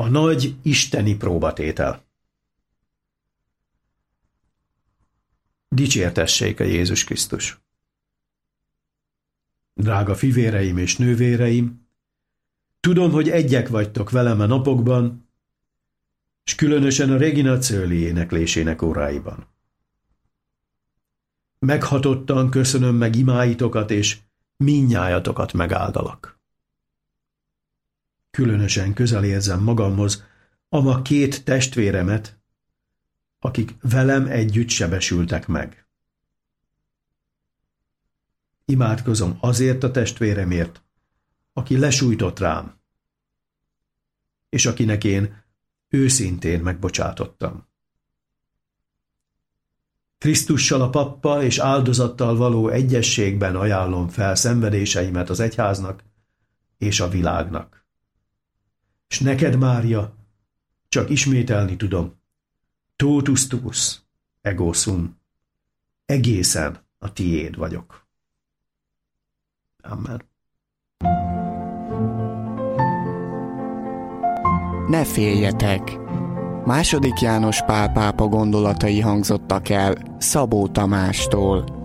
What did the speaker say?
A nagy isteni próbatétel. Dicsértessék a Jézus Krisztus! Drága fivéreim és nővéreim, tudom, hogy egyek vagytok velem a napokban, és különösen a Regina Coeli éneklésének óráiban. Meghatottan köszönöm meg imáitokat, és mindnyájatokat megáldalak. Különösen közel érzem magamhoz ama 2 testvéremet, akik velem együtt sebesültek meg. Imádkozom azért a testvéremért, aki lesújtott rám, és akinek én őszintén megbocsátottam. Krisztussal, a pappal és áldozattal való egyességben ajánlom fel szenvedéseimet az egyháznak és a világnak. És neked, Mária, csak ismételni tudom, totus tuus, ego sum, egészen a tiéd vagyok. Amen. Ne féljetek! II. János Pál pápa gondolatai hangzottak el Szabó Tamástól.